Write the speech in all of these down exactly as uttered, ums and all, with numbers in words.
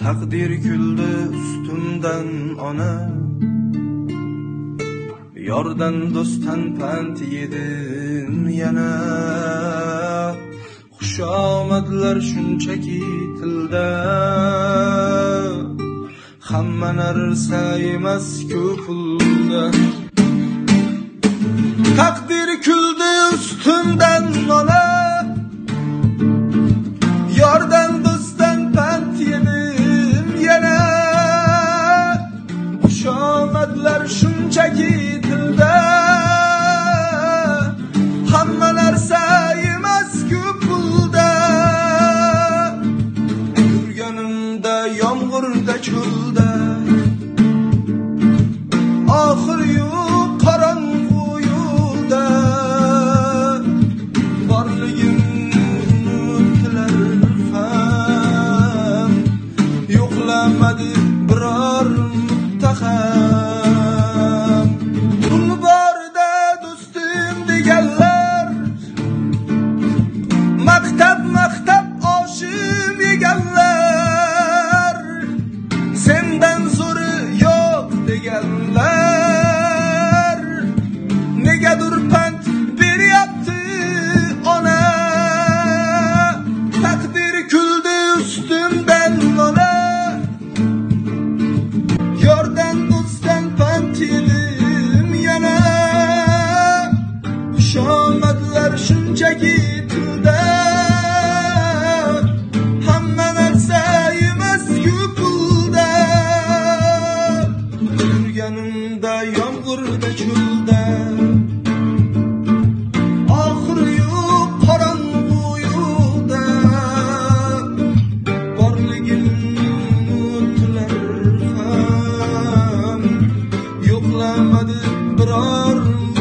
Takdir güldü üstümden ona, yordan dosttan pant yedim yana. Xushomadlar shunchaki tilda, hamma narsa emas ko'p pulda. Takdir kuldi üstümden ona, yordan dostdan pant yedim yana. Xushomadlar shunchaki tilda, hamma narsa emas ko'p pulda. Yurganimda yomg'irda cho'lda, oxir yo'q qorong'u yo'lda. Borligimni unutdilar ham, yo'qlamadi biror muttaham. Pul borda do'stim deganlar, maktab maktab oshim yeganlar, sendan zo'ri yo'q deganlar. Negadir pand beryapti ona, takdir kuldi üstümden ona. Yordan do'stdan pand yedim yana. Xushomadlar shunchaki tilda, hamma narsa emas ko'p pulda. Yurganimda yomg'irda cho'lda, oxir yo'q qorong'u yo'lda. Borligimni unutdilar ham, yo'qlamadi biror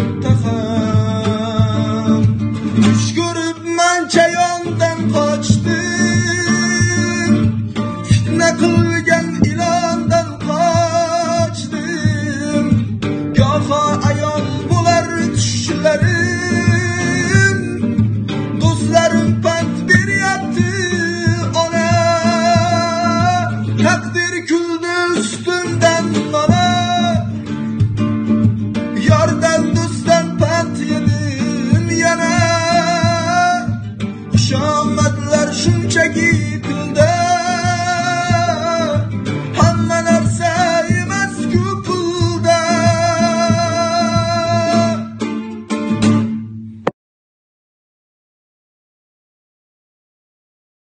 muttaham. Tush ko'rib mancha yondan qochdim, fitna qilgan ilondan qochdim. Goho ayon bo'lar tushlarim, do'stlarim pand beryapti ona. Takdir kuldi üstümden ona, yordan do'stdan pand yedim yana. Xushomadlar shunchaki tilda,